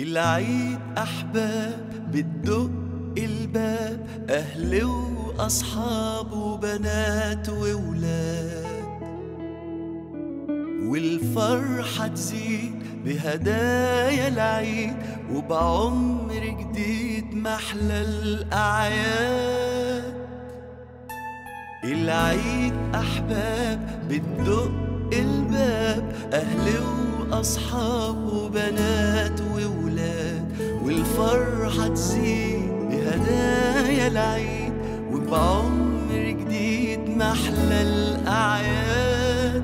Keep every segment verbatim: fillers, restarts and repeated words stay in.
العيد أحباب بتدق الباب، أهل وأصحاب وبنات وولاد، والفرحة تزيد بهدايا العيد وبعمر جديد محلى الأعياد. العيد أحباب بتدق الباب، أهل وأصحاب وبنات وولاد، والفرحة تزيد بهدايا العيد وبعمر جديد محلى الأعياد.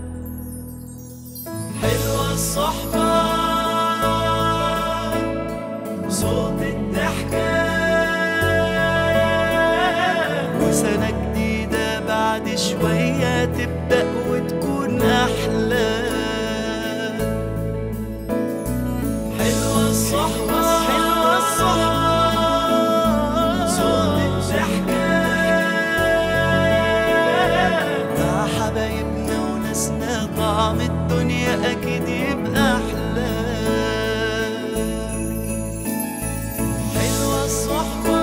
حلوة الصحبة وصوت الضحكة، وسنة جديدة بعد شوية تبدأ وتكون أحلى. حلوة الصحبة حلوة الصحبة صوت الضحكة، مع حبايبنا وناسنا طعم الدنيا أكيد يبقى أحلى. حلوة الصحبة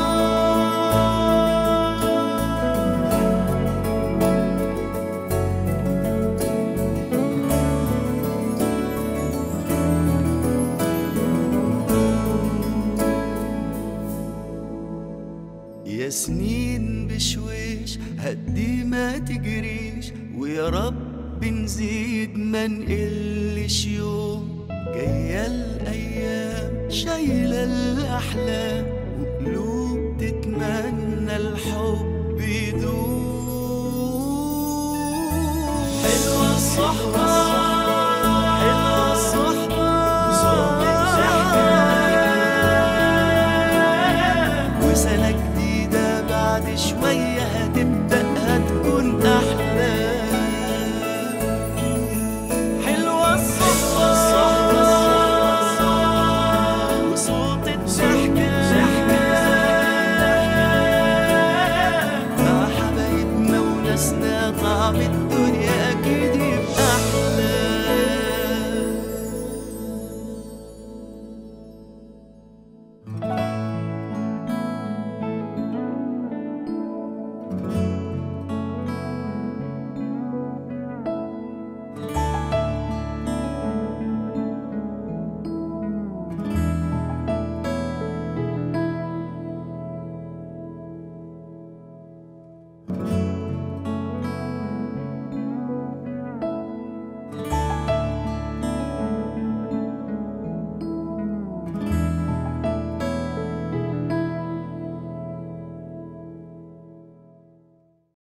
يا سنين بشويش هدي ما تجريش، ويا رب نزيد ما نقلش يوم. جاية الأيام شايلة الأحلام وقلوب تتمنى الحب يدوم. حلوة الصحبة